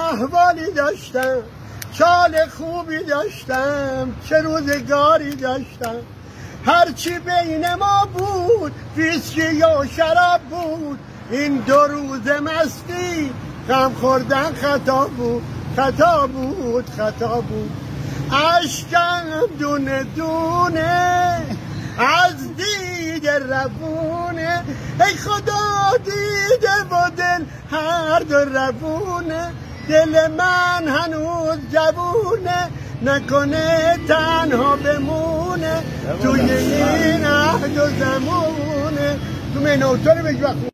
احوالی داشتم، چال خوبی داشتم، چه روزگاری داشتم. هرچی بین ما بود ویسکی یا شراب بود. این 2 روز مستی غم خوردن خطا بود، خطا بود، خطا بود. اشکم دونه دونه از دیده روونه. ای خدا دیده و دل هر دو روونه. دل من هنوز جوونه، نکنه تنها بمونه توی این عهد و زمونه. تو منوتو رو بگو